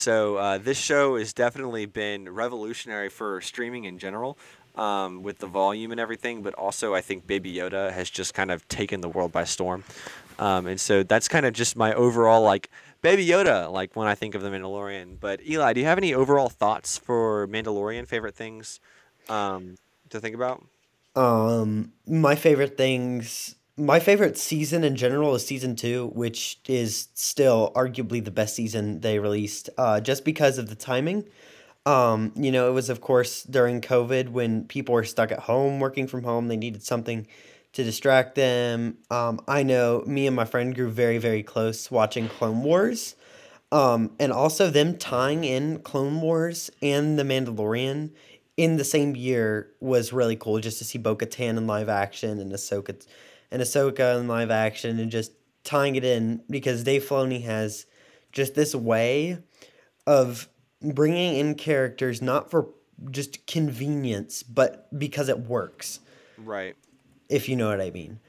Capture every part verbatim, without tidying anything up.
So uh, this show has definitely been revolutionary for streaming in general, um, with the volume and everything. But also, I think Baby Yoda has just kind of taken the world by storm. Um, and so that's kind of just my overall like Baby Yoda, like when I think of the Mandalorian. But Eli, do you have any overall thoughts for Mandalorian favorite things um, to think about? Um, my favorite things, my favorite season in general is season two, which is still arguably the best season they released, uh, just because of the timing. Um, you know, it was of course during COVID when people were stuck at home, working from home. They needed something to distract them. Um, I know me and my friend grew very, very close watching Clone Wars. Um, and also them tying in Clone Wars and The Mandalorian in the same year was really cool just to see Bo-Katan in live action and Ahsoka and Ahsoka in live action and just tying it in because Dave Filoni has just this way of bringing in characters not for just convenience but because it works, Right. if you know what I mean.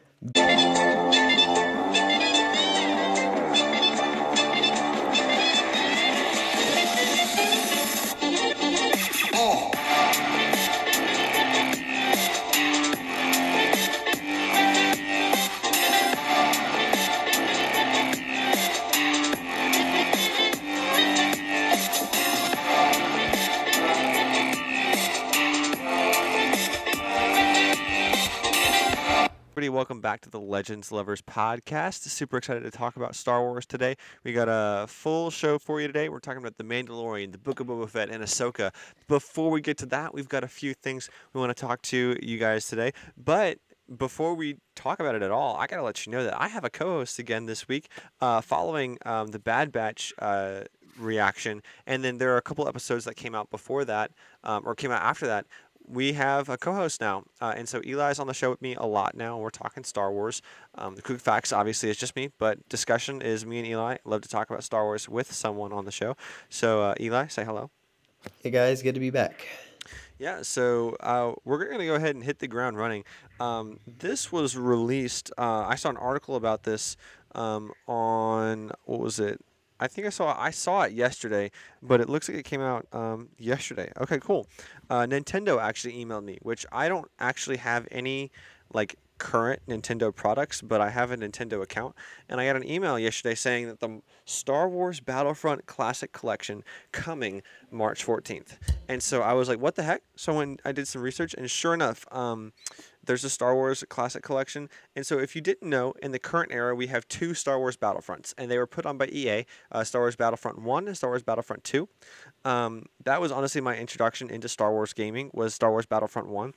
Everybody, welcome back to the Legends Lovers podcast. Super excited to talk about Star Wars today. We got a full show for you today. We're talking about The Mandalorian, The Book of Boba Fett, and Ahsoka. Before we get to that, we've got a few things we want to talk to you guys today. But before we talk about it at all, I got to let you know that I have a co host again this week uh, following um, the Bad Batch. Uh, reaction, and then there are a couple episodes that came out before that, um, or came out after that. We have a co-host now, uh, and so Eli's on the show with me a lot now. We're talking Star Wars. Um, the quick facts, obviously, is just me, but discussion is me and Eli. Love to talk about Star Wars with someone on the show. So, uh, Eli, say hello. Hey guys, good to be back. Yeah, so uh, we're going to go ahead and hit the ground running. Um, this was released. Uh, I saw an article about this um, on what was it? I think I saw I saw it yesterday, but it looks like it came out um, yesterday. Okay, cool. Uh, Nintendo actually emailed me, which I don't actually have any like current Nintendo products, but I have a Nintendo account, and I got an email yesterday saying that the Star Wars Battlefront Classic Collection coming March fourteenth. And so I was like, what the heck? So when I did some research, and sure enough, um, there's a Star Wars Classic Collection. And so if you didn't know, in the current era, we have two Star Wars Battlefronts, and they were put on by E A, uh, Star Wars Battlefront one and Star Wars Battlefront two. Um, that was honestly my introduction into Star Wars gaming, was Star Wars Battlefront one.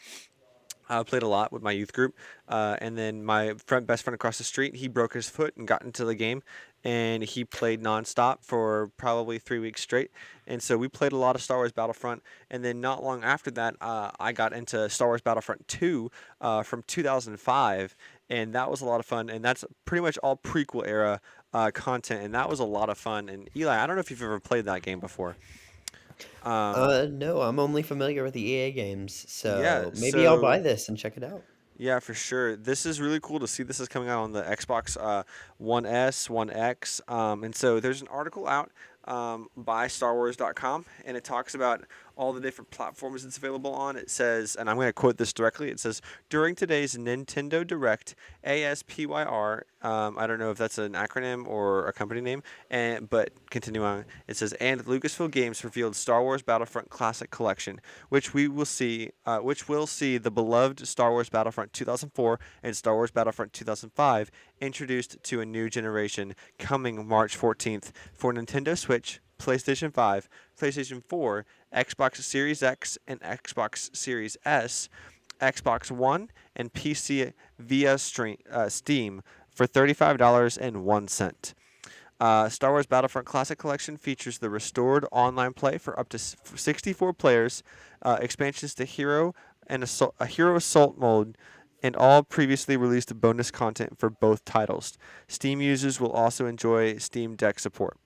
I played a lot with my youth group, uh, and then my friend, best friend across the street, he broke his foot and got into the game, and he played nonstop for probably three weeks straight. And so we played a lot of Star Wars Battlefront, and then not long after that, uh, I got into Star Wars Battlefront two uh, from two thousand five, and that was a lot of fun. And that's pretty much all prequel era uh, content, and that was a lot of fun. And Eli, I don't know if you've ever played that game before. Um, Uh, no, I'm only familiar with the E A games, yeah, so maybe I'll buy so this and check it out. Yeah, for sure. This is really cool to see. This is coming out on the Xbox uh, One S, One X. Um, and so there's an article out um, by Star Wars dot com, and it talks about all the different platforms it's available on. It says, and I'm going to quote this directly, it says, during today's Nintendo Direct, A S P Y R, um, I don't know if that's an acronym or a company name, and but continue on. It says, and Lucasfilm Games revealed Star Wars Battlefront Classic Collection, which we will see, uh, which will see the beloved Star Wars Battlefront two thousand four and Star Wars Battlefront two thousand five introduced to a new generation coming March fourteenth for Nintendo Switch, PlayStation five, PlayStation four, Xbox Series X and Xbox Series S, Xbox One, and P C via stream, uh, Steam for thirty-five dollars and one cent. Uh, Star Wars Battlefront Classic Collection features the restored online play for up to sixty-four players, uh, expansions to Hero and Assault, a Hero Assault mode, and all previously released bonus content for both titles. Steam users will also enjoy Steam Deck support.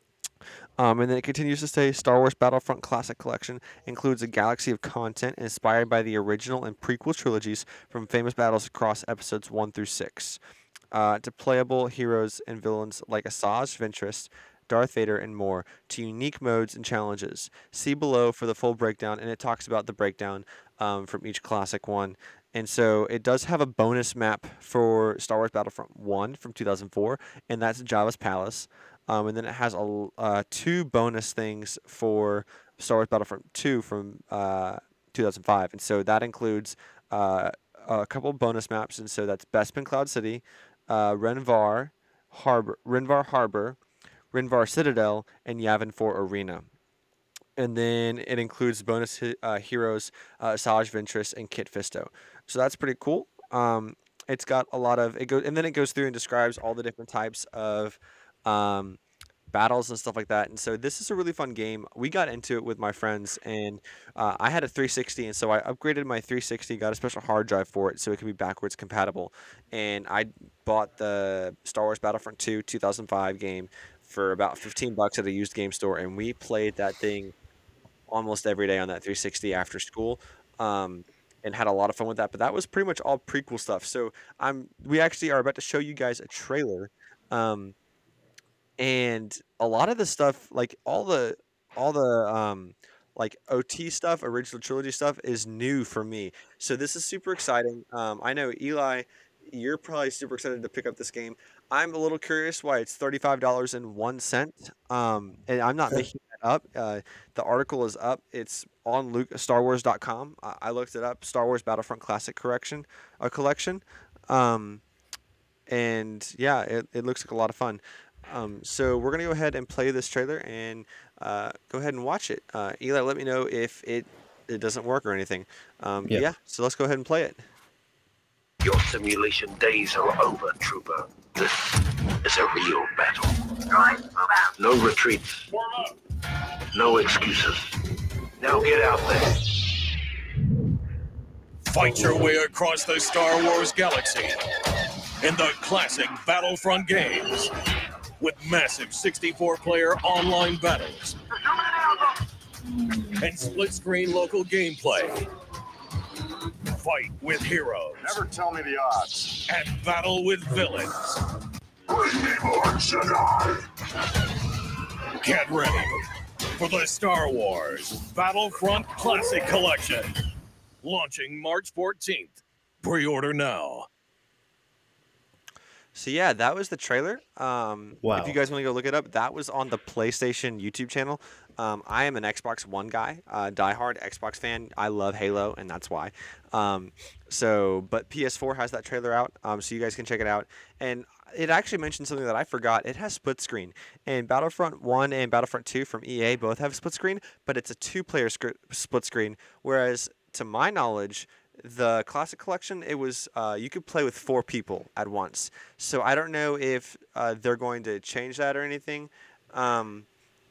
Um, and then it continues to say Star Wars Battlefront Classic Collection includes a galaxy of content inspired by the original and prequel trilogies from famous battles across episodes one through six. Uh, to playable heroes and villains like Asajj Ventress, Darth Vader, and more to unique modes and challenges. See below for the full breakdown, and it talks about the breakdown um, from each classic one. And so it does have a bonus map for Star Wars Battlefront one from two thousand four, and that's Java's Palace. Um, and then it has a, uh, two bonus things for Star Wars Battlefront two from uh, two thousand five. And so that includes uh, a couple bonus maps. And so that's Bespin Cloud City, uh, Renvar Harbor, Renvar Harbor, Renvar Citadel, and Yavin four Arena. And then it includes bonus hi- uh, heroes, uh, Asajj Ventress and Kit Fisto. So that's pretty cool. Um, it's got a lot of it goes, and then it goes through and describes all the different types of um, battles and stuff like that. And so this is a really fun game. We got into it with my friends, and uh, I had a three sixty, and so I upgraded my three sixty, got a special hard drive for it, so it can be backwards compatible. And I bought the Star Wars Battlefront two two thousand five game for about fifteen bucks at a used game store, and we played that thing almost every day on that three sixty after school. Um, and had a lot of fun with that, but that was pretty much all prequel stuff. So I'm we actually are about to show you guys a trailer. Um, and a lot of the stuff, like all the all the um like O T stuff, original trilogy stuff, is new for me. So this is super exciting. Um, I know Eli, you're probably super excited to pick up this game. I'm a little curious why it's thirty-five dollars and one cent. Um, and I'm not making that up. Uh, the article is up. It's on Luke, Star Wars dot com. I, I looked it up. Star Wars Battlefront Classic Correction, a collection. Um, and yeah, it, it looks like a lot of fun. Um, so we're gonna go ahead and play this trailer and uh, go ahead and watch it. Uh, Eli, let me know if it it doesn't work or anything. Um, but Yep. yeah, so let's go ahead and play it. Your simulation days are over, Trooper. This is a real battle. Right, move out. No retreats. No excuses. Now get out there. Fight your way across the Star Wars galaxy in the classic Battlefront games with massive sixty-four player online battles and split-screen local gameplay. Fight with heroes Never tell me the odds. and battle with villains. Get ready for the Star Wars Battlefront Classic Collection, launching March fourteenth. Pre-order now. So yeah, that was the trailer. Um, Wow. If you guys want to go look it up, that was on the PlayStation YouTube channel. Um, I am an Xbox One guy, uh, diehard Xbox fan. I love Halo, and that's why. Um, so, but P S four has that trailer out, um, so you guys can check it out. And it actually mentioned something that I forgot. It has split screen, and Battlefront one and Battlefront two from E A both have split screen, but it's a two-player sc- split screen. Whereas, to my knowledge, the Classic Collection, it was uh, you could play with four people at once. So I don't know if uh, they're going to change that or anything. Um,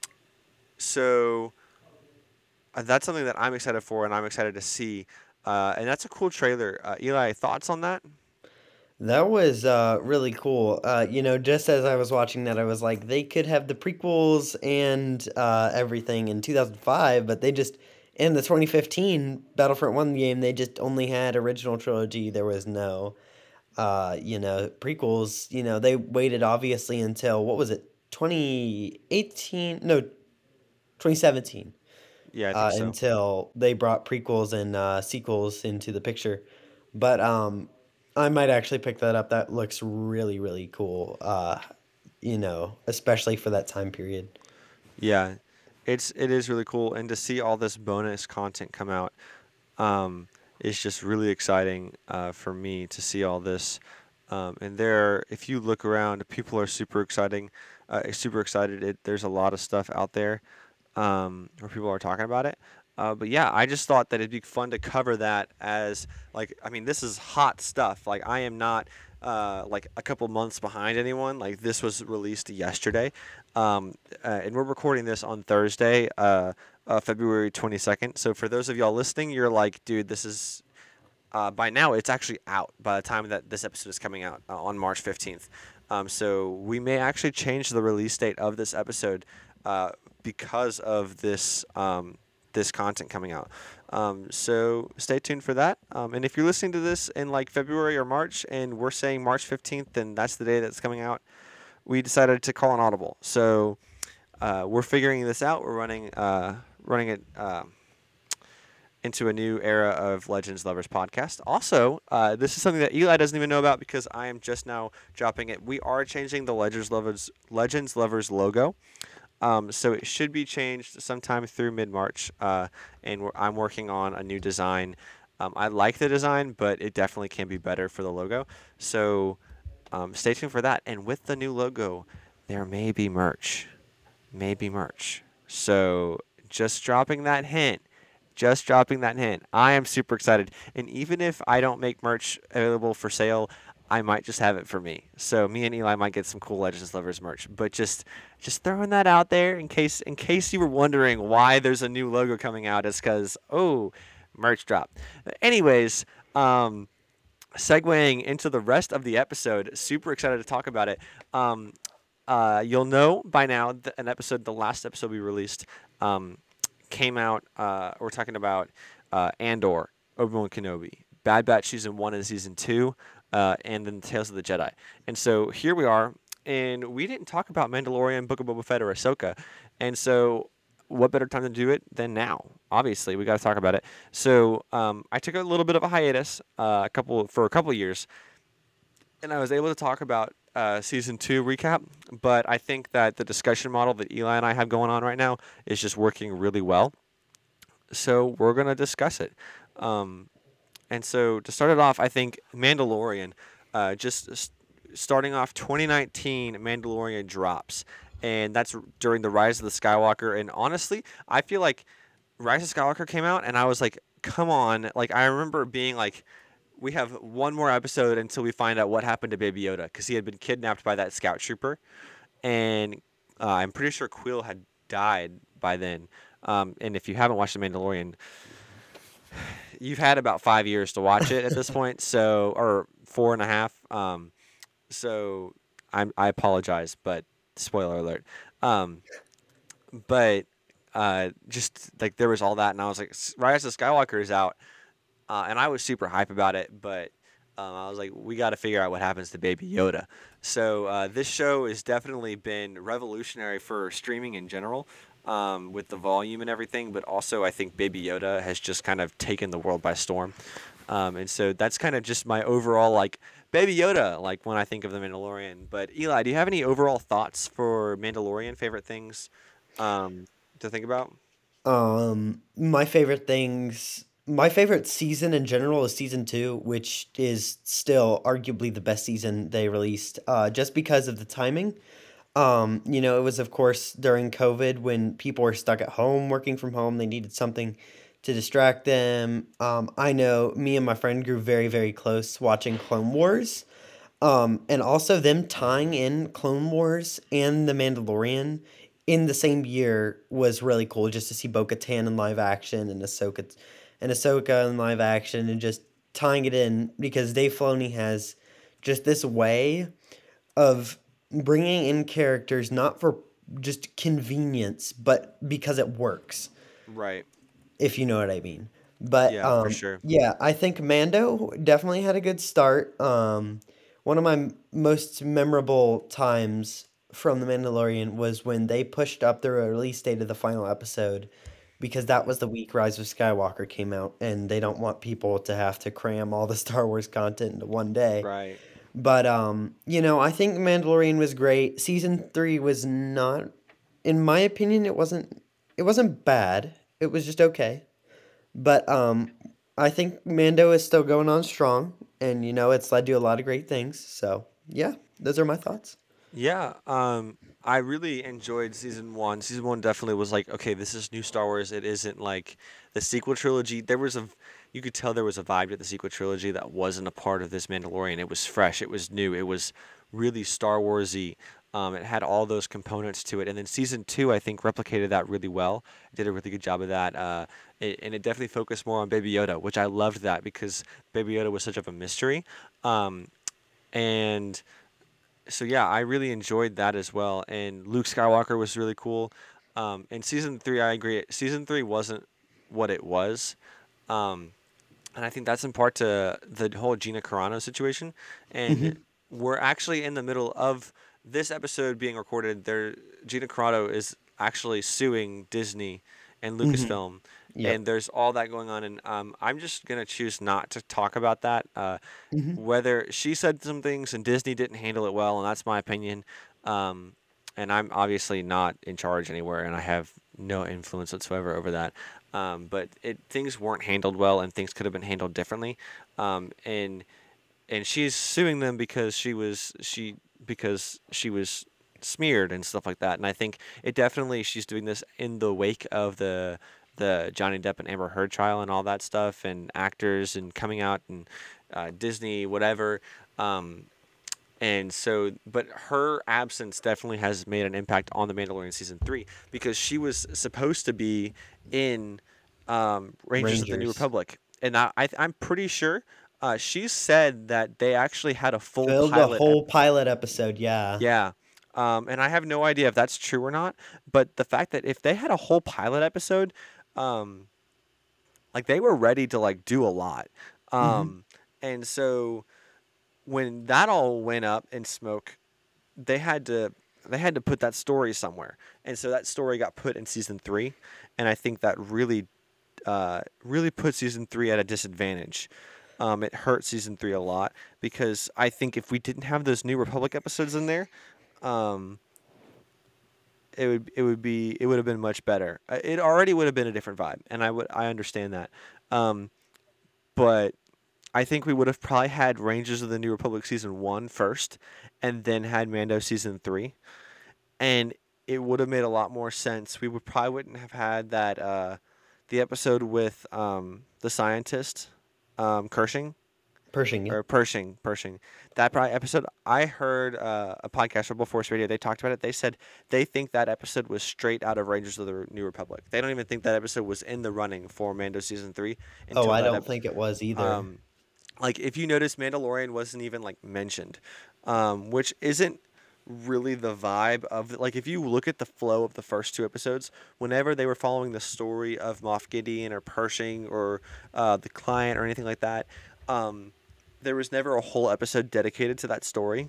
so uh, that's something that I'm excited for, and I'm excited to see. Uh, and that's a cool trailer. Uh, Eli, thoughts on that? That was uh, really cool. Uh, you know, just as I was watching that, I was like, they could have the prequels and uh, everything in two thousand five, but they just, in the twenty fifteen Battlefront one game, they just only had original trilogy. There was no, uh, you know, prequels. You know, they waited obviously until, what was it, twenty eighteen? No, twenty seventeen. Yeah, I think Uh, so. until they brought prequels and uh, sequels into the picture. But um, I might actually pick that up. That looks really, really cool. Uh, you know, especially for that time period. Yeah, it's it is really cool, and to see all this bonus content come out, um, is just really exciting uh, for me to see all this. Um, and there, if you look around, people are super exciting, uh, super excited. It, there's a lot of stuff out there um, where people are talking about it. Uh, but yeah, I just thought that it'd be fun to cover that as like, I mean, this is hot stuff. Like, I am not uh, like a couple months behind anyone. Like, this was released yesterday, um, uh, and we're recording this on Thursday, uh, uh, February twenty-second. So for those of y'all listening, you're like, dude, this is uh, by now it's actually out by the time that this episode is coming out uh, on March fifteenth. Um, so we may actually change the release date of this episode uh, because of this um, this content coming out. Um, so stay tuned for that. Um, and if you're listening to this in like February or March and we're saying March fifteenth, then that's the day that's coming out. We decided to call an audible. So uh, we're figuring this out. We're running uh, running it uh, into a new era of Legends Lovers podcast. Also, uh, this is something that Eli doesn't even know about because I am just now dropping it. We are changing the Legends Lovers Legends Lovers logo. Um, so it should be changed sometime through mid-March, uh, and we're, I'm working on a new design. Um, I like the design, but it definitely can be better for the logo. So um, stay tuned for that. And with the new logo, there may be merch. Maybe merch. So just dropping that hint. Just dropping that hint. I am super excited. And even if I don't make merch available for sale, I might just have it for me. So me and Eli might get some cool Legends Lovers merch. But just just throwing that out there in case in case you were wondering why there's a new logo coming out, is because, oh, merch drop. Anyways, um, segueing into the rest of the episode, super excited to talk about it. Um, uh, you'll know by now that an episode, the last episode we released, um, came out. Uh, we're talking about uh, Andor, Obi-Wan Kenobi, Bad Batch season one and season two, uh, and then Tales of the Jedi. And so here we are, and we didn't talk about Mandalorian, Book of Boba Fett, or Ahsoka. And so what better time to do it than now? Obviously, we got to talk about it. So um, I took a little bit of a hiatus, uh, a couple for a couple years, and I was able to talk about uh, season two recap. But I think that the discussion model that Eli and I have going on right now is just working really well. So we're gonna discuss it. Um, and so to start it off, I think Mandalorian, uh, just s- starting off twenty nineteen, Mandalorian drops. And that's r- during the Rise of the Skywalker. And honestly, I feel like Rise of Skywalker came out, and I was like, come on. Like, I remember being like, we have one more episode until we find out what happened to Baby Yoda, because he had been kidnapped by that scout trooper. And uh, I'm pretty sure Quill had died by then. Um, and if you haven't watched The Mandalorian, you've had about five years to watch it at this point, so or four and a half. Um, so I'm I apologize, but spoiler alert. Um, but uh, just like there was all that, and I was like, "S- Rise of Skywalker is out, uh, and I was super hype about it, but um, I was like, we got to figure out what happens to Baby Yoda. So uh, this show has definitely been revolutionary for streaming in general, um, with the volume and everything, but also I think Baby Yoda has just kind of taken the world by storm. Um, and so that's kind of just my overall, like, Baby Yoda, like, when I think of The Mandalorian. But Eli, do you have any overall thoughts for Mandalorian, favorite things um, to think about? Um, my favorite things, my favorite season in general is season two, which is still arguably the best season they released, uh, just because of the timing. Um, you know, it was of course during COVID when people were stuck at home, working from home. They needed something to distract them. Um, I know me and my friend grew very, very close watching Clone Wars. Um, and also them tying in Clone Wars and The Mandalorian in the same year was really cool, just to see Bo-Katan in live action and Ahsoka and Ahsoka in live action, and just tying it in, because Dave Filoni has just this way of bringing in characters not for just convenience, but because it works, Right. if you know what I mean. But Yeah, for um, sure. yeah, I think Mando definitely had a good start. Um, one of my m- most memorable times from The Mandalorian was when they pushed up the release date of the final episode, because that was the week Rise of Skywalker came out, and they don't want people to have to cram all the Star Wars content into one day. Right. But um, you know, I think Mandalorian was great. Season three was not, in my opinion, it wasn't it wasn't bad. It was just okay. But um, I think Mando is still going on strong, and you know, it's led to a lot of great things. So yeah, those are my thoughts. Yeah, um, I really enjoyed season one. Season one definitely was like, okay, this is new Star Wars. It isn't like the sequel trilogy. There was a, you could tell there was a vibe to the sequel trilogy that wasn't a part of this Mandalorian. It was fresh. It was new. It was really Star Warsy. Um, it had all those components to it. And then season two, I think, replicated that really well. Did a really good job of that. Uh, it, and it definitely focused more on Baby Yoda, which I loved that because Baby Yoda was such of a mystery. Um, and so yeah, I really enjoyed that as well. And Luke Skywalker was really cool. Um, and season three, I agree. Season three wasn't what it was, um, and I think that's in part to the whole Gina Carano situation. And Hmm. we're actually in the middle of this episode being recorded. There, Gina Carano is actually suing Disney and Mm-hmm. Lucasfilm, Yep. and there's all that going on. And um, I'm just gonna choose not to talk about that. Uh, Mm-hmm. whether she said some things and Disney didn't handle it well, and that's my opinion. Um, and I'm obviously not in charge anywhere, and I have no influence whatsoever over that. Um, but it things weren't handled well, and things could have been handled differently. Um, and and she's suing them because she was she because she was smeared and stuff like that. And I think it definitely she's doing this in the wake of the the Johnny Depp and Amber Heard trial and all that stuff, and actors and coming out and uh, Disney whatever. Um, and so, but her absence definitely has made an impact on the Mandalorian season three because she was supposed to be in um, Rangers of the New Rangers Republic, and I, I I'm pretty sure uh, she said that they actually had a full filmed a pilot. Ep- whole pilot episode. Yeah. yeah, um, and I have no idea if that's true or not. But the fact that if they had a whole pilot episode, um, like they were ready to like do a lot, Mm-hmm. um, and so when that all went up in smoke, they had to they had to put that story somewhere, and so that story got put in season three, and I think that really, uh, really put season three at a disadvantage. Um, it hurt season three a lot because I think if we didn't have those New Republic episodes in there, um, it would it would be it would have been much better. Uh, It already would have been a different vibe, and I would I understand that, um, but I think we would have probably had Rangers of the New Republic season one first, and then had Mando season three, and it would have made a lot more sense. We would probably wouldn't have had that uh, the episode with um, the scientist um, Kershing Pershing. Yeah. or Pershing Pershing. That probably episode I heard uh, a podcast Rebel Force Radio. They talked about it. They said they think that episode was straight out of Rangers of the New Republic. They don't even think that episode was in the running for Mando season three Oh, until I that don't ep- think it was either. um, like if you notice Mandalorian wasn't even like mentioned, um, which isn't really the vibe of like if you look at the flow of the first two episodes, whenever they were following the story of Moff Gideon or Pershing or uh, the client or anything like that, um, there was never a whole episode dedicated to that story,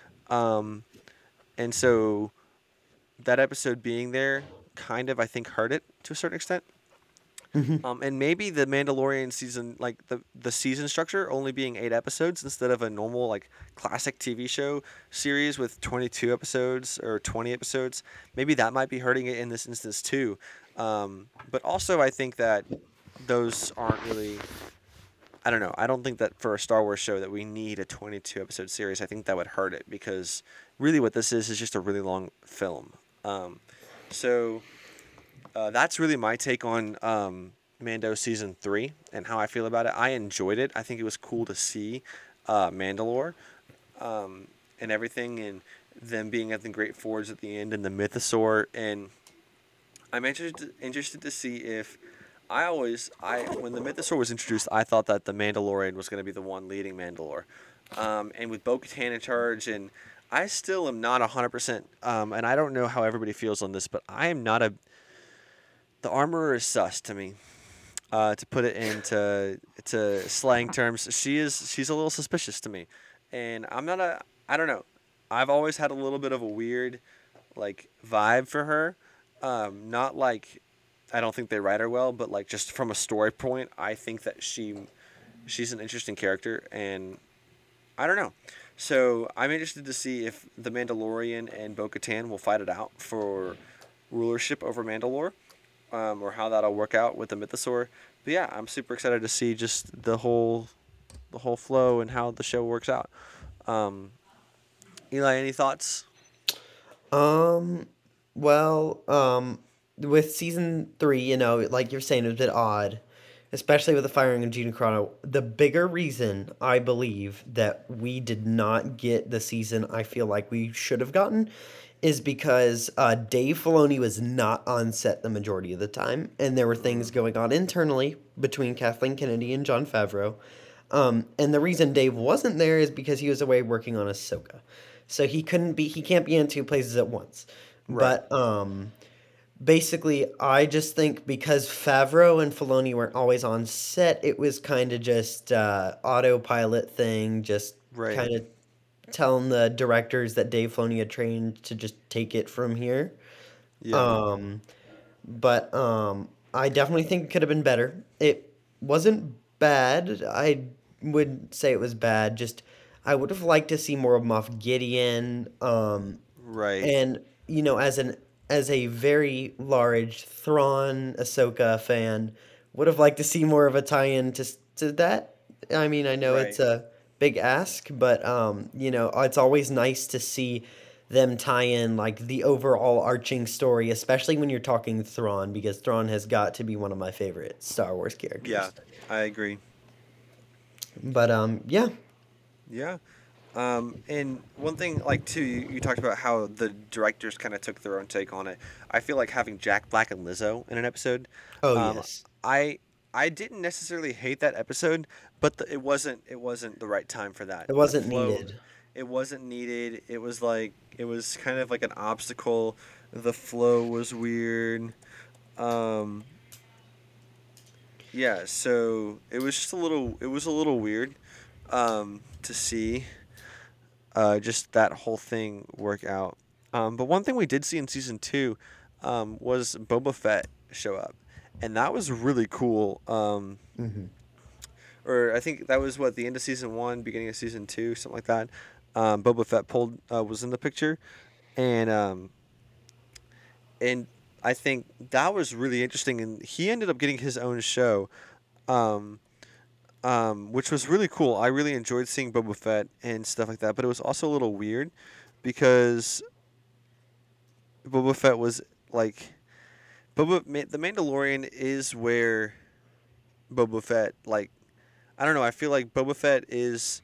um, and so that episode being there kind of I think hurt it to a certain extent. Mm-hmm. Um, and maybe the Mandalorian season, like the the season structure, only being eight episodes instead of a normal like classic T V show series with twenty two episodes or twenty episodes. Maybe that might be hurting it in this instance too. Um, but also, I think that those aren't really. I don't know. I don't think that for a Star Wars show that we need a twenty two episode series. I think that would hurt it because really what this is is just a really long film. Um, so uh, that's really my take on um, Mando season three and how I feel about it. I enjoyed it. I think it was cool to see uh, Mandalore um, and everything, and them being at the Great Forge at the end, and the Mythosaur. And I'm interested interested to see if I always I when the Mythosaur was introduced, I thought that the Mandalorian was going to be the one leading Mandalore, um, and with Bo-Katan in charge, and I still am not one hundred percent, um, and I don't know how everybody feels on this, but I am not a the armorer is sus to me. Uh, to put it into to slang terms, she is she's a little suspicious to me, and I'm not a I don't know. I've always had a little bit of a weird like vibe for her. Um, not like I don't think they write her well, but like just from a story point, I think that she she's an interesting character, and I don't know. So I'm interested to see if the Mandalorian and Bo-Katan will fight it out for rulership over Mandalore, um, or how that'll work out with the Mythosaur. But yeah, I'm super excited to see just the whole the whole flow and how the show works out. Um, Eli, any thoughts? Um, well, um, with season three, you know, like you're saying, it was a bit odd, especially with the firing of Gina Carano. The bigger reason I believe that we did not get the season I feel like we should have gotten is because uh, Dave Filoni was not on set the majority of the time, and there were things going on internally between Kathleen Kennedy and Jon Favreau. Um, and the reason Dave wasn't there is because he was away working on Ahsoka. So he couldn't be he can't be in two places at once. Right. But um basically I just think because Favreau and Filoni weren't always on set, it was kind of just uh autopilot thing, just Right. kind of telling the directors that Dave Filoni had trained to just take it from here. Yeah. Um, but um, I definitely think it could have been better. It wasn't bad. I would say it was bad. Just I would have liked to see more of Moff Gideon. Um, Right. and you know, as an as a very large Thrawn Ahsoka fan, would have liked to see more of a tie-in to s- to that. I mean, I know it's Right. a big ask, but um, you know, it's always nice to see them tie in like the overall arching story, especially when you're talking Thrawn, because Thrawn has got to be one of my favorite Star Wars Yeah, characters. I agree. But um, yeah, Yeah. Um, and one thing, like too, you, you talked about how the directors kind of took their own take on it. I feel like having Jack Black and Lizzo in an episode. oh Um, yes, I I didn't necessarily hate that episode, but the, it wasn't it wasn't the right time for that. it The wasn't flow, needed. it wasn't needed. It was like it was kind of like an obstacle. The flow was weird. Um, yeah, so it was just a little. It was a little weird um, to see uh, just that whole thing work out. Um, but one thing we did see in season two um, was Boba Fett show up, and that was really cool. Um, Hmm. or I think that was what the end of season one, beginning of season two, something like that. Um, Boba Fett pulled uh, was in the picture, and um, and I think that was really interesting. And he ended up getting his own show. Um, um, which was really cool. I really enjoyed seeing Boba Fett and stuff like that, but it was also a little weird because Boba Fett was like Boba Ma- the Mandalorian is where Boba Fett like I don't know. I feel like Boba Fett is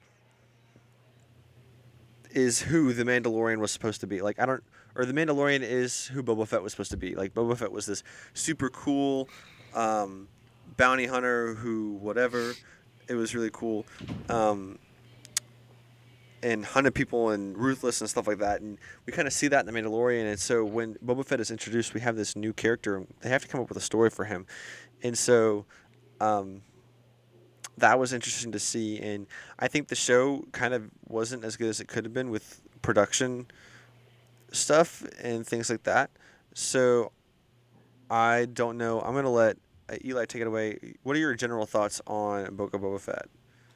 is who the Mandalorian was supposed to be. Like I don't or the Mandalorian is who Boba Fett was supposed to be. Like Boba Fett was this super cool um, bounty hunter who whatever. It was really cool. Um, and hunted people and ruthless and stuff like that. And we kind of see that in The Mandalorian. And so when Boba Fett is introduced, we have this new character. And they have to come up with a story for him. And so um, that was interesting to see. And I think the show kind of wasn't as good as it could have been with production stuff and things like that. So I don't know. I'm going to let uh, Eli take it away. What are your general thoughts on Book of Boba Fett?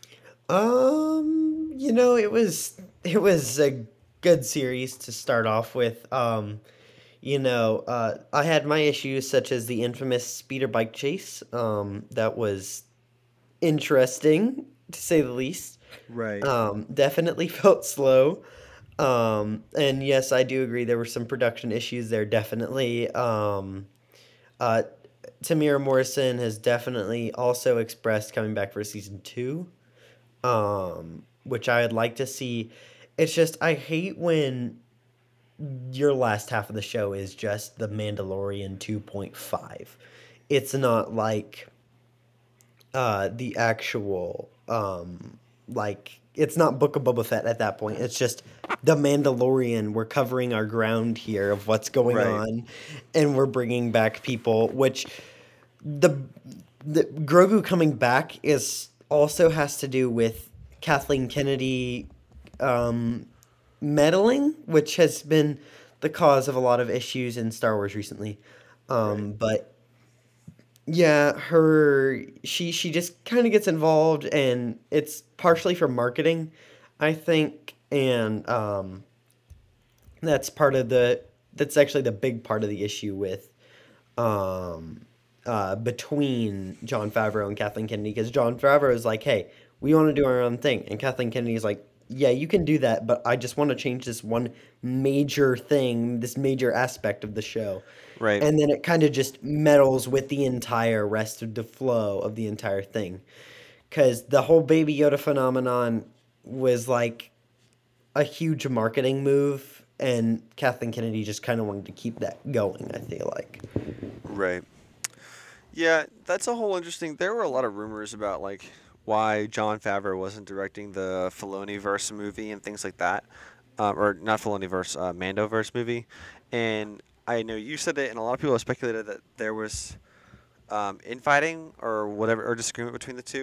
Um, you know, it was it was a good series to start off with. Um, you know, uh, I had my issues such as the infamous speeder bike chase. Um, that was interesting to say the least. Right. Um, definitely felt slow. Um, and yes, I do agree there were some production issues there. Definitely. Um, uh, Tamira Morrison has definitely also expressed coming back for season two, um, which I'd like to see. It's just I hate when your last half of the show is just the Mandalorian two point five. It's not like uh the actual um like it's not Book of Boba Fett at that point. It's just the Mandalorian. We're covering our ground here of what's going Right. on, and we're bringing back people. Which the the Grogu coming back is also has to do with Kathleen Kennedy um, meddling, which has been the cause of a lot of issues in Star Wars recently. Right. Um, but yeah, her she she just kind of gets involved, and it's partially for marketing, I think, and um, that's part of the that's actually the big part of the issue with um, uh, between John Favreau and Kathleen Kennedy, because John Favreau is like, hey, we want to do our own thing, and Kathleen Kennedy is like, yeah, you can do that, but I just want to change this one major thing, this major aspect of the show. Right. And then it kind of just meddles with the entire rest of the flow of the entire thing. Because the whole Baby Yoda phenomenon was like a huge marketing move, and Kathleen Kennedy just kind of wanted to keep that going, I feel like. Right. Yeah, that's a whole interesting. There were a lot of rumors about like why John Favreau wasn't directing the Filoni verse movie and things like that, um, or not Filoni verse, uh, Mando verse movie. And I know you said it, and a lot of people have speculated that there was um, infighting or whatever or disagreement between the two.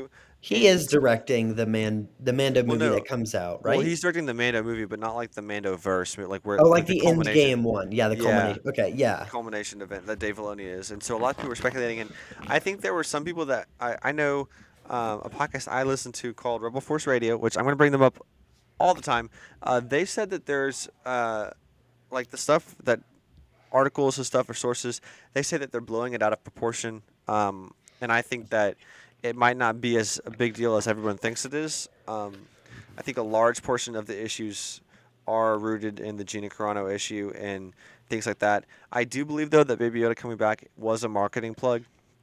He is directing the man the Mando Well, movie no. that comes out, Well, right? he's directing the Mando movie, but not like the Mando verse, like where Oh, like like the the end culmination. game one. Yeah, the Yeah, culmination. Okay, yeah. culmination event that Dave Filoni is, and so a lot of people were speculating, and I think there were some people that I I know um, a podcast I listen to called Rebel Force Radio, which I'm going to bring them up all the time. Uh, they said that there's uh, like the stuff that articles and stuff or sources, they say that they're blowing it out of proportion, um, and I think that it might not be as a big deal as everyone thinks it is. Um, I think a large portion of the issues are rooted in the Gina Carano issue and things like that. I do believe though that Baby Yoda coming back was a marketing plug,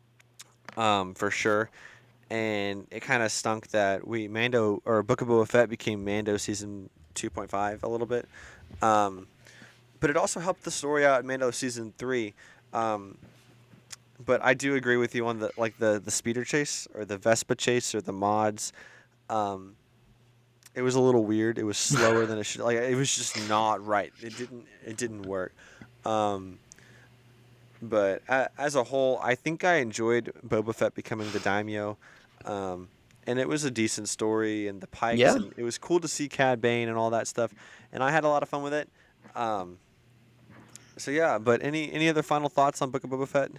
um, for sure. And it kind of stunk that we Mando or Book of Boba Fett became Mando season two point five a little bit, um, but it also helped the story out in Mando season three. Um, but I do agree with you on the like the the speeder chase or the Vespa chase or the mods. Um, it was a little weird. It was slower than it should. Like it was just not right. It didn't. It didn't work. Um, but a as a whole, I think I enjoyed Boba Fett becoming the daimyo, um, and it was a decent story. And the Pikes, Yeah. and it was cool to see Cad Bane and all that stuff. And I had a lot of fun with it. Um, so yeah. But any any other final thoughts on Book of Boba Fett?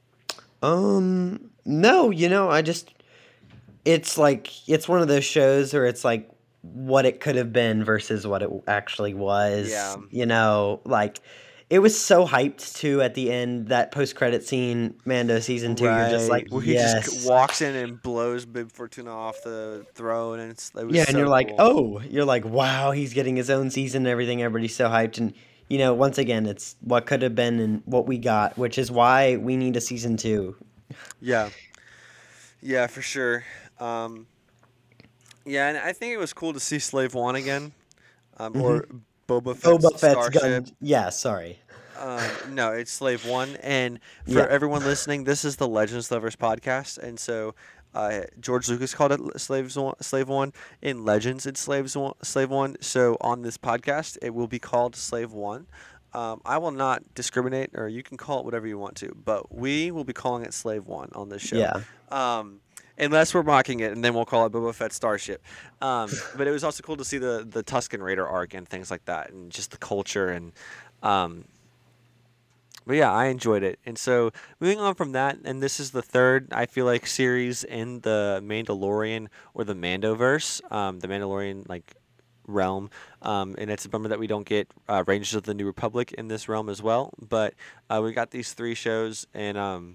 Um, no, you know, I just it's like it's one of those shows where it's like what it could have been versus what it actually was. Yeah. You know, like it was so hyped too at the end, that post credit scene, Mando season two. You're just like, Where he just yes. c- walks in and blows Bib Fortuna off the throne, and it's it was Yeah, so and you're like, cool. oh, you're like, wow, he's getting his own season and everything. Everybody's so hyped. And, you know, once again, it's what could have been and what we got, which is why we need a season two. Yeah, yeah, for sure. Um, yeah, and I think it was cool to see Slave One again, um, or Boba Fett's Boba Fett's starship. gun. Yeah, sorry. Um, no, it's Slave One. And for Yeah. everyone listening, this is the Legends Lovers podcast, and so uh, George Lucas called it Slaves One, Slave One. In Legends, it's Slaves One, Slave One. So on this podcast, it will be called Slave One. Um, I will not discriminate, or you can call it whatever you want to, but we will be calling it Slave One on this show. Yeah. Um, unless we're mocking it, and then we'll call it Boba Fett's Starship. Um, but it was also cool to see the the Tusken Raider arc and things like that, and just the culture and. Um, But yeah, I enjoyed it. And so moving on from that, and this is the third, I feel like, series in the Mandalorian or the Mandoverse, um, the Mandalorian like realm. Um, and it's a bummer that we don't get uh, Rangers of the New Republic in this realm as well. But uh, we got these three shows, and um,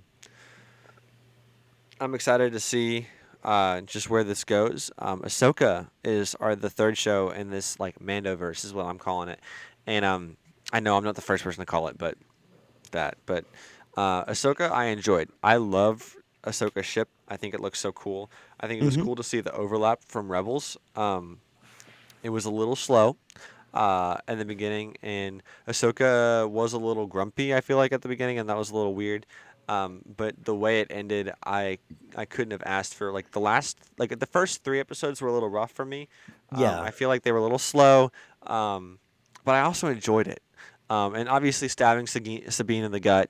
I'm excited to see uh, just where this goes. Um, Ahsoka is our the third show in this like Mandoverse is what I'm calling it. And um, I know I'm not the first person to call it, but that. But uh, Ahsoka, I enjoyed. I love Ahsoka's ship. I think it looks so cool. I think it was Mhm. cool to see the overlap from Rebels. Um, it was a little slow uh, in the beginning, and Ahsoka was a little grumpy, I feel like, at the beginning, and that was a little weird. Um, but the way it ended, I I couldn't have asked for like the last like the first three episodes were a little rough for me. Um, Yeah. I feel like they were a little slow, um, but I also enjoyed it. Um, and obviously stabbing Sagi- Sabine in the gut,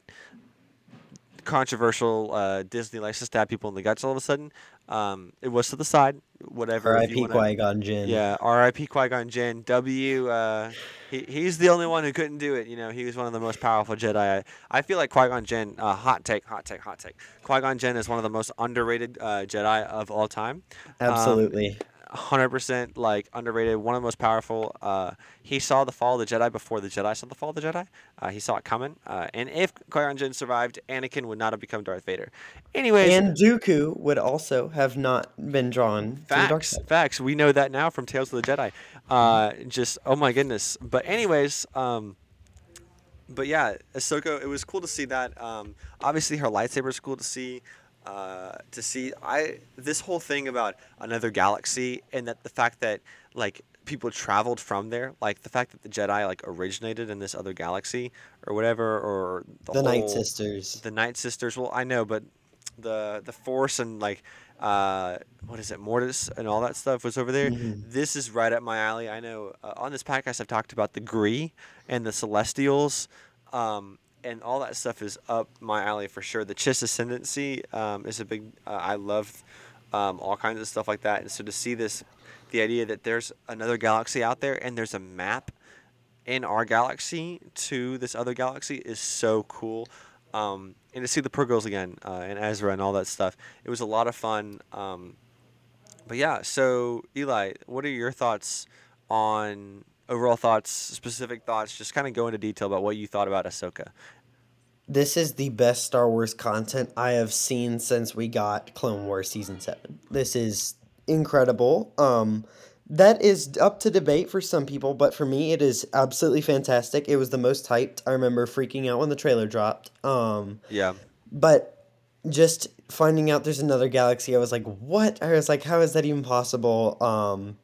controversial. Uh, Disney likes to stab people in the guts all of a sudden. Um, it was to the side, whatever. if you R I P wanna- Qui-Gon Jinn. Yeah, R I P Qui-Gon Jinn. W. Uh, he he's the only one who couldn't do it. You know, he was one of the most powerful Jedi. I, I feel like Qui-Gon Jinn. Uh, hot take, hot take, hot take. Qui-Gon Jinn is one of the most underrated uh, Jedi of all time. Um, Absolutely. one hundred percent like underrated, one of the most powerful. Uh, he saw the fall of the Jedi before the Jedi saw the fall of the Jedi. Uh, he saw it coming. Uh, and if Qui-Gon Jinn survived, Anakin would not have become Darth Vader. Anyways, And Dooku would also have not been drawn to the dark facts, side. facts. We know that now from Tales of the Jedi. Uh, just oh my goodness. But anyways, um, but yeah, Ahsoka. It was cool to see that. Um, obviously, her lightsaber is cool to see. Uh, to see I this whole thing about another galaxy, and that the fact that like people traveled from there, like the fact that the Jedi like originated in this other galaxy or whatever, or the, The whole, Night Sisters. the Night Sisters. Well, I know, but the the Force and like uh, what is it, Mortis and all that stuff was over there. Mhm. This is right up my alley. I know uh, on this podcast I've talked about the Gree and the Celestials. Um, and all that stuff is up my alley for sure. The Chiss Ascendancy um, is a big. Uh, I love um, all kinds of stuff like that. And so to see this, the idea that there's another galaxy out there and there's a map in our galaxy to this other galaxy is so cool. Um, and to see the Pearl Girls again uh, and Ezra and all that stuff, it was a lot of fun. Um, but yeah, so Eli, what are your thoughts on overall thoughts, specific thoughts? Just kind of go into detail about what you thought about Ahsoka. This is the best Star Wars content I have seen since we got Clone Wars Season seven. This is incredible. Um, that is up to debate for some people, but for me, it is absolutely fantastic. It was the most hyped. I remember freaking out when the trailer dropped. Um, Yeah. But just finding out there's another galaxy, I was like, what? I was like, how is that even possible? Um,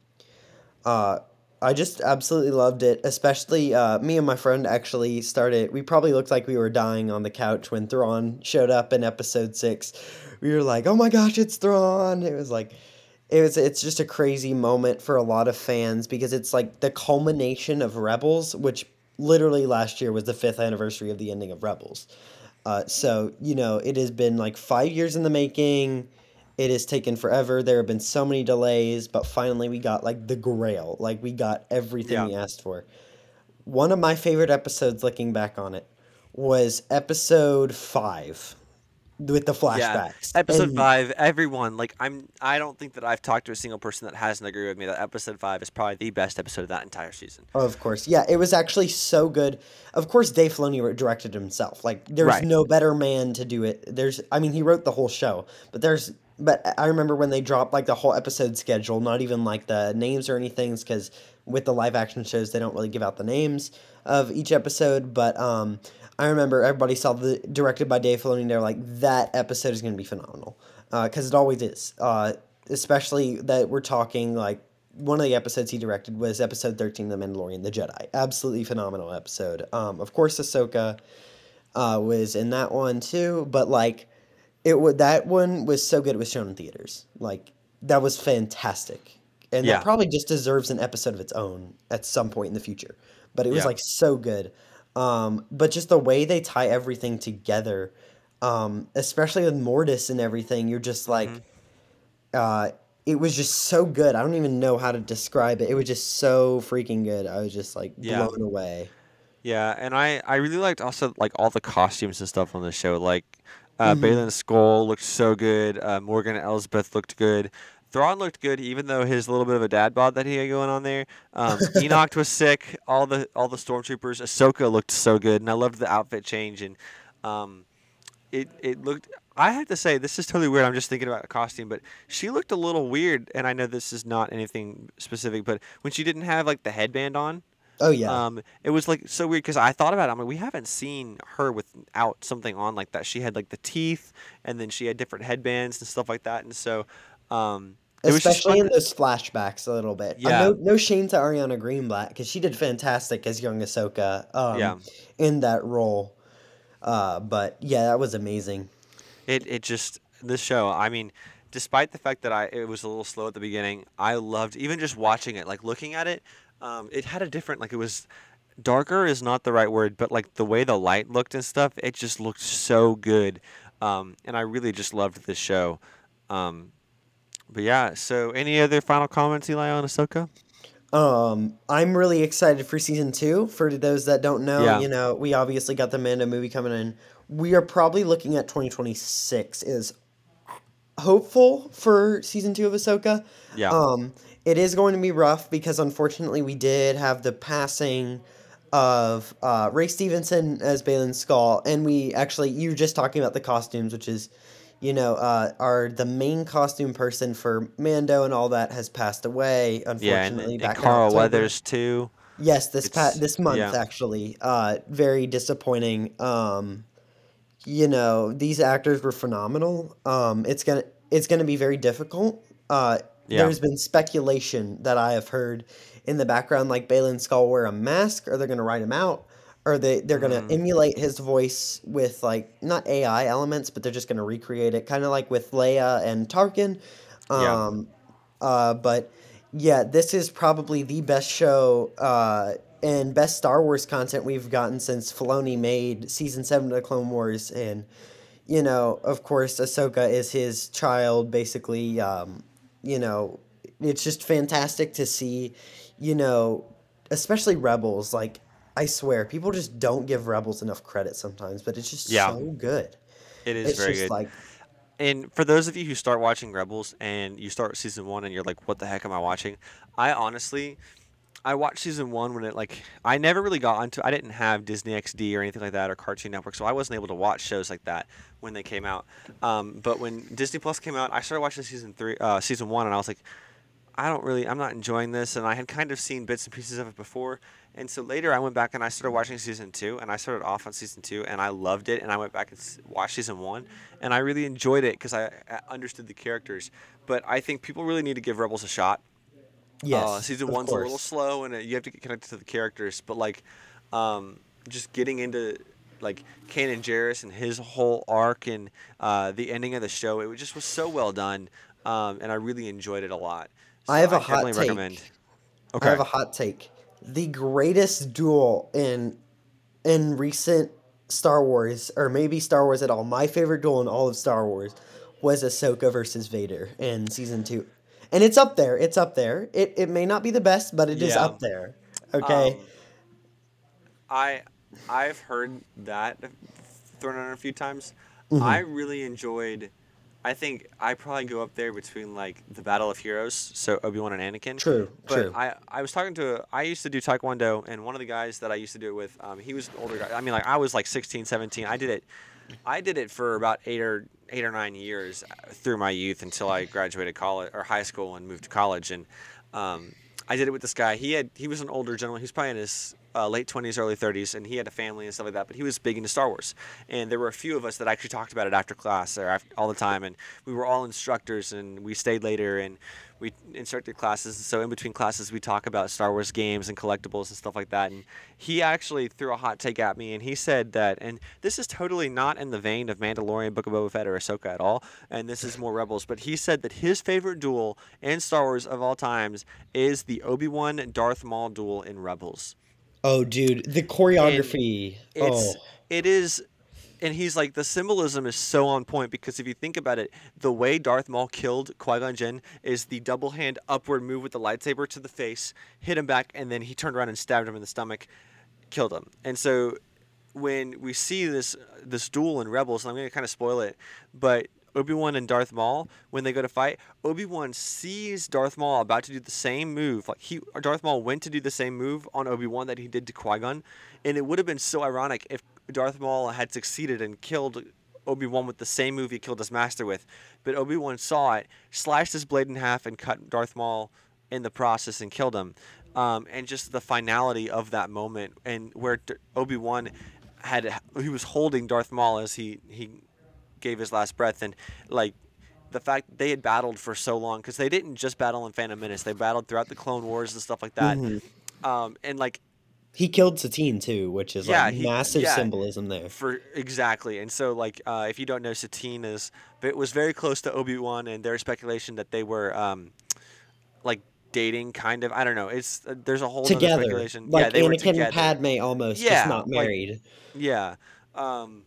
uh, I just absolutely loved it, especially uh, me and my friend actually started, we probably looked like we were dying on the couch when Thrawn showed up in episode six. We were like, oh my gosh, it's Thrawn. It was like, it was, it's just a crazy moment for a lot of fans because it's like the culmination of Rebels, which literally last year was the fifth anniversary of the ending of Rebels. Uh, so, you know, it has been like five years in the making. It has taken forever. There have been so many delays, but finally we got like the grail. Like we got everything Yeah. we asked for. One of my favorite episodes, looking back on it, was episode five with the Yeah, flashbacks. episode And- five. Everyone like I'm. I don't think that I've talked to a single person that hasn't agreed with me that episode five is probably the best episode of that entire season. Of course. Yeah, it was actually so good. Of course, Dave Filoni directed himself. Like, there's Right. no better man to do it. There's, I mean, he wrote the whole show, but there's, but I remember when they dropped, like, the whole episode schedule, not even, like, the names or anything, because with the live action shows, they don't really give out the names of each episode, but, um, I remember everybody saw the, directed by Dave Filoni, and they were like, that episode is going to be phenomenal. Because it always is. Uh, especially that we're talking, like, one of the episodes he directed was episode thirteen, The Mandalorian, The Jedi. Absolutely phenomenal episode. Um, of course, Ahsoka uh, was in that one too, but like it would that one was so good it was shown in theaters. Like that was fantastic, and Yeah. that probably just deserves an episode of its own at some point in the future. But it was Yeah. like so good. Um, but just the way they tie everything together, um, especially with Mortis and everything, you're just like. Mm-hmm. Uh, it was just so good. I don't even know how to describe it. It was just so freaking good. I was just like Yeah. blown away. Yeah, and I, I really liked also like all the costumes and stuff on the show. Like uh, Mhm. Balin Skull looked so good. Uh, Morgan Elsbeth looked good. Thrawn looked good, even though his little bit of a dad bod that he had going on there. Um, Enoch was sick. All the all the stormtroopers. Ahsoka looked so good, and I loved the outfit change. And um, it it looked. I had to say this is totally weird. I'm just thinking about a costume, but she looked a little weird. And I know this is not anything specific, but when she didn't have like the headband on. Oh yeah. Um, it was like so weird because I thought about it. I'm like, we haven't seen her without something on like that. She had like the teeth, and then she had different headbands and stuff like that. And so, um, it was just Especially fun. in those flashbacks a little bit. Uh, Yeah. no, no shame to Ariana Greenblatt because she did fantastic as young Ahsoka um, Yeah. in that role. Uh, but yeah, that was amazing. It it just this show. I mean, despite the fact that I it was a little slow at the beginning, I loved even just watching it, like looking at it. Um, it had a different like it was darker is not the right word, but like the way the light looked and stuff, it just looked so good. Um, and I really just loved this show. Um, but yeah, so any other final comments, Eli, on Ahsoka? Um, I'm really excited for season two. For those that don't know, Yeah. you know, we obviously got the Mando movie coming in. We are probably looking at twenty twenty-six is hopeful for season two of Ahsoka. Yeah. Um, it is going to be rough because unfortunately we did have the passing of uh, Ray Stevenson as Balin Skull, and we actually you were just talking about the costumes, which is, you know, uh, are the main costume person for Mando and all that has passed away. Yeah, and, Unfortunately, and back in Carl October. Weathers too. Yes, this pa- It's- this month yeah. actually. Uh, very disappointing. Um, you know, these actors were phenomenal. Um, it's gonna it's gonna be very difficult. Uh, Yeah. There's been speculation that I have heard in the background, like Balin Skull wear a mask, or they're gonna write him out, or they they're gonna Mm. emulate his voice with like not A I elements, but they're just gonna recreate it, kind of like with Leia and Tarkin. Yeah. Um, uh, but yeah, this is probably the best show uh, and best Star Wars content we've gotten since Filoni made season seven of the Clone Wars, and you know, of course, Ahsoka is his child, basically. Um, you know, it's just fantastic to see, you know, especially Rebels. Like, I swear, people just don't give Rebels enough credit sometimes, but it's just Yeah, so good. it is It's very just good. like, And for those of you who start watching Rebels and you start season one and you're like, what the heck am I watching? I honestly, I watched season one when it like I never really got onto. I didn't have Disney X D or anything like that or Cartoon Network, so I wasn't able to watch shows like that when they came out. Um, but when Disney Plus came out, I started watching season three, uh, season one, and I was like, I don't really, I'm not enjoying this, and I had kind of seen bits and pieces of it before. And so later I went back and I started watching season two, and I started off on season two, and I loved it. And I went back and s- watched season one, and I really enjoyed it because I, I understood the characters. But I think people really need to give Rebels a shot. Uh, yes, season of one's a little course. slow, and uh, you have to get connected to the characters. But like, um, just getting into like Kanan Jarrus and his whole arc and uh, the ending of the show, it just was so well done, um, and I really enjoyed it a lot. I So have I a hot definitely recommend. take. I Okay. have a hot take. The greatest duel in in recent Star Wars, or maybe Star Wars at all, my favorite duel in all of Star Wars was Ahsoka versus Vader in season two. And it's up there. It's up there. It it may not be the best, but it is Yeah. up there. Okay. Um, I I've heard that thrown out a few times. I Hmm. really enjoyed. I think I probably go up there between like the Battle of Heroes, so Obi-Wan and Anakin. True. But True. I I was talking to I used to do Taekwondo, and one of the guys that I used to do it with, um, he was an older guy. I mean, like I was like sixteen, seventeen. I did it. I did it for about eight or eight or nine years uh, through my youth until I graduated college or high school and moved to college. And um, I did it with this guy. He had he was an older gentleman. He was probably in his uh, late twenties, early thirties, and he had a family and stuff like that. But he was big into Star Wars, and there were a few of us that actually talked about it after class or after, all the time. And we were all instructors, and we stayed later and we instructed classes. So in between classes, we talk about Star Wars games and collectibles and stuff like that. And he actually threw a hot take at me, and he said that, and this is totally not in the vein of Mandalorian, Book of Boba Fett, or Ahsoka at all, and this is more Rebels. But he said that his favorite duel in Star Wars of all times is the Obi-Wan Darth Maul duel in Rebels, Oh, dude, the and choreography. Oh, it's it is and he's like the symbolism is so on point because if you think about it, the way Darth Maul killed Qui-Gon Jinn is the double hand upward move with the lightsaber to the face, hit him back, and then he turned around and stabbed him in the stomach, killed him. And so when we see this this duel in Rebels, and I'm going to kind of spoil it, but Obi-Wan and Darth Maul, when they go to fight, Obi-Wan sees Darth Maul about to do the same move. Like he, Darth Maul went to do the same move on Obi-Wan that he did to Qui-Gon, and it would have been so ironic if Darth Maul had succeeded and killed Obi-Wan with the same move he killed his master with. But Obi-Wan saw it, slashed his blade in half, and cut Darth Maul in the process and killed him. Um, and just the finality of that moment, and where D- Obi-Wan had he was holding Darth Maul as he he gave his last breath, and like the fact they had battled for so long because they didn't just battle in Phantom Menace, they battled throughout the Clone Wars and stuff like that. hmm. Um, and like He killed Satine too, which is like yeah, he massive yeah symbolism there. for exactly. And so like uh, if you don't know, Satine is it was very close to Obi-Wan, and there's speculation that they were um, like dating kind of. I don't know. It's uh, there's a whole nother Together, speculation. Yeah, like they were Anakin and together. Padme almost, just Yeah, not like married. yeah. Um,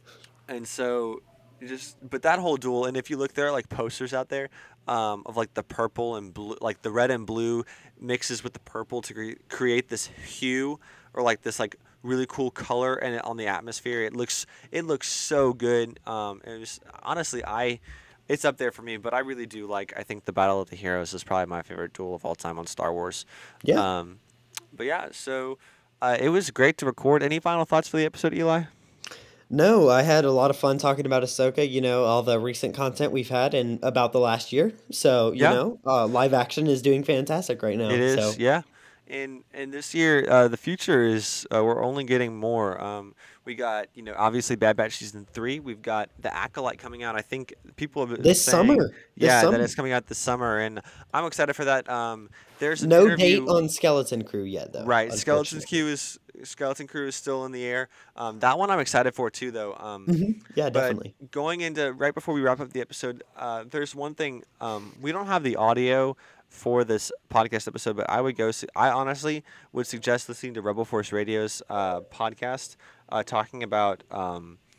and so you just but that whole duel, and if you look, there are like posters out there um, of like the purple and blue, like the red and blue mixes with the purple to cre- create this hue or like this like really cool color and on the atmosphere. It looks it looks so good. Um, it was honestly I. It's up there for me, but I really do like. I think the Battle of the Heroes is probably my favorite duel of all time on Star Wars. Yeah. Um, but yeah, so uh, it was great to record. Any final thoughts for the episode, Eli? No, I had a lot of fun talking about Ahsoka, you know, all the recent content we've had and about the last year. So, you Yeah, know, uh, live action is doing fantastic right it now. is. So, Yeah, and and this year, uh, the future is uh, we're only getting more. Um, we got you know obviously Bad Batch season three. We've got the Acolyte coming out. I think people have been this saying summer, this yeah that summer. it's coming out this summer, and I'm excited for that. Um, there's an No date interview. on Skeleton Crew yet, though, Right, Skeleton's unfortunately. Queue is Skeleton Crew is still in the air. Um, that one I'm excited for too, though. Um, Hmm. Yeah, but definitely. going into right before we wrap up the episode, uh, there's one thing um, we don't have the audio for this podcast episode, but I would go. See, I honestly would suggest listening to Rebel Force Radio's uh, podcast uh, talking about um,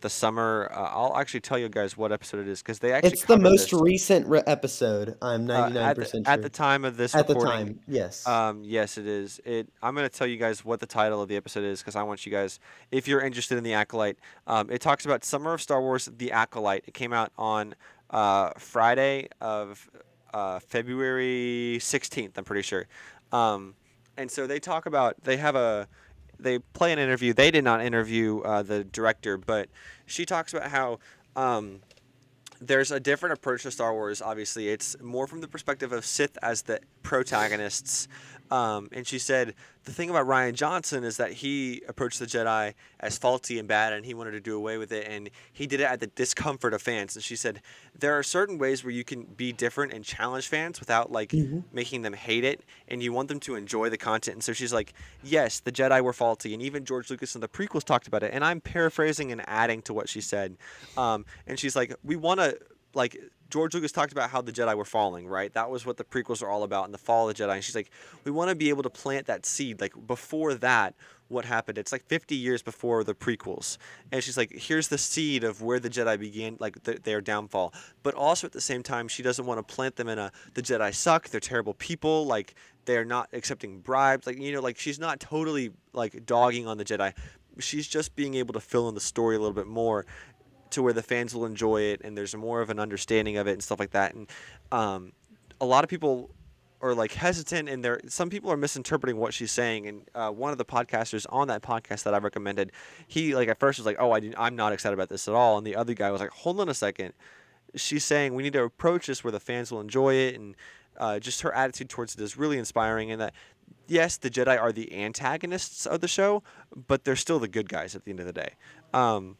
the summer. Uh, I'll actually tell you guys what episode it is because they actually It's the covered most this. recent re- episode. I'm Uh, ninety-nine at the percent at sure. the time of this At the recording, time, yes. um, yes, it is. It. I'm gonna tell you guys what the title of the episode is because I want you guys, if you're interested in the Acolyte, um, it talks about Summer of Star Wars: The Acolyte. It came out on uh, Friday of uh, February sixteenth. I'm pretty sure. Um, and so they talk about they have a they play an interview. They did not interview uh, the director, but she talks about how. Um, There's a different approach to Star Wars. Obviously, it's more from the perspective of Sith as the protagonists. Um, and she said the thing about Rian Johnson is that he approached the Jedi as faulty and bad, and he wanted to do away with it. And he did it at the discomfort of fans. And she said there are certain ways where you can be different and challenge fans without like Mhm. making them hate it, and you want them to enjoy the content. And so she's like, yes, the Jedi were faulty, and even George Lucas in the prequels talked about it. And I'm paraphrasing and adding to what she said. Um, and she's like, we want to. Like George Lucas talked about how the Jedi were falling, right? That was what the prequels are all about, and the fall of the Jedi. And she's like, we want to be able to plant that seed. Like before that, what happened? It's like fifty years before the prequels. And she's like, here's the seed of where the Jedi began, like th- their downfall. But also at the same time, she doesn't want to plant them in a the Jedi suck. They're terrible people. Like they're not accepting bribes. Like you know, like she's not totally like dogging on the Jedi. She's just being able to fill in the story a little bit more, to where the fans will enjoy it and there's more of an understanding of it and stuff like that. And um, a lot of people are like hesitant, and there some people are misinterpreting what she's saying. And uh, one of the podcasters on that podcast that I recommended, he like at first was like, "Oh, I didn't, I'm not excited about this at all," and the other guy was like, "Hold on a second. She's saying we need to approach this where the fans will enjoy it," and uh, just her attitude towards it is really inspiring. And that yes, the Jedi are the antagonists of the show, but they're still the good guys at the end of the day. Um,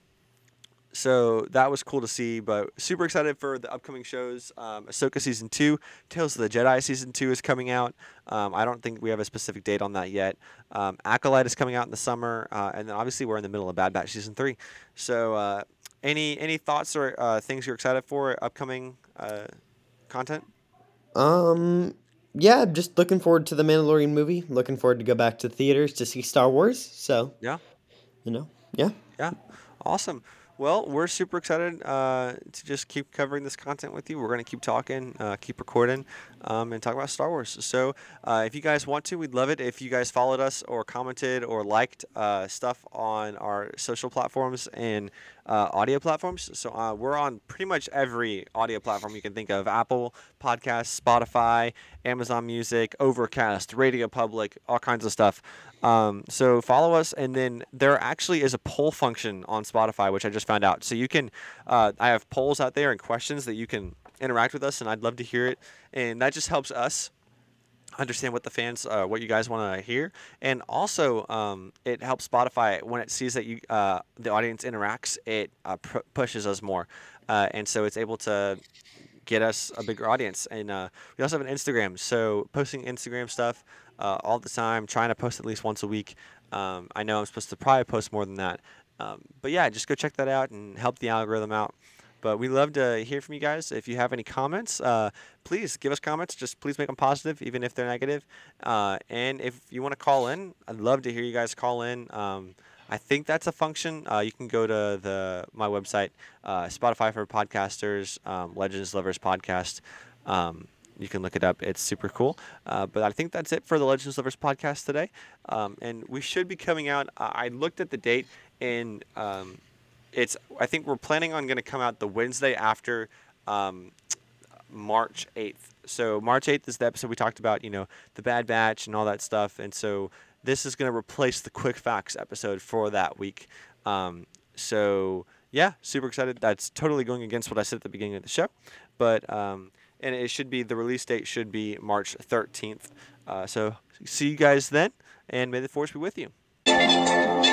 So that was cool to see, but super excited for the upcoming shows. Um, Ahsoka Season two, Tales of the Jedi Season two is coming out. Um, I don't think we have a specific date on that yet. Um, Acolyte is coming out in the summer, uh, and then obviously we're in the middle of Bad Batch Season three. So uh, any any thoughts or uh, things you're excited for upcoming uh, content? Um, yeah, just looking forward to the Mandalorian movie. Looking forward to go back to theaters to see Star Wars. So, Yeah. you know, yeah. Yeah, awesome. Well, we're super excited uh, to just keep covering this content with you. We're going to keep talking, uh, keep recording, um, and talk about Star Wars. So uh, if you guys want to, we'd love it if you guys followed us or commented or liked uh, stuff on our social platforms and uh, audio platforms. So uh, we're on pretty much every audio platform you can think of: Apple Podcasts, Spotify, Amazon Music, Overcast, Radio Public, all kinds of stuff. Um, so follow us, and then there actually is a poll function on Spotify, which I just found out. So you can, uh, I have polls out there and questions that you can interact with us, and I'd love to hear it. And that just helps us understand what the fans, uh, what you guys want to hear, and also um, it helps Spotify when it sees that you, uh, the audience interacts, it uh, pr- pushes us more, uh, and so it's able to get us a bigger audience. And uh, we also have an Instagram, so posting Instagram stuff uh, all the time, trying to post at least once a week. Um, I know I'm supposed to probably post more than that, um, but yeah, just go check that out and help the algorithm out. But we love to hear from you guys. If you have any comments, uh, please give us comments. Just please make them positive, even if they're negative. Uh, and if you want to call in, I'd love to hear you guys call in. Um, I think that's a function. Uh, you can go to the my website, uh, Spotify for Podcasters, um, Legends Lovers Podcast. Um, you can look it up. It's super cool. Uh, but I think that's it for the Legends Lovers Podcast today. Um, and we should be coming out. Uh, I looked at the date, and um, it's. I think we're planning on going to come out the Wednesday after um, March eighth. So March eighth is the episode we talked about, you know, the Bad Batch and all that stuff. And so this is going to replace the Quick Facts episode for that week. Um, so, yeah, super excited. That's totally going against what I said at the beginning of the show. But, um, and it should be, the release date should be March thirteenth. Uh, so see you guys then, and may the force be with you.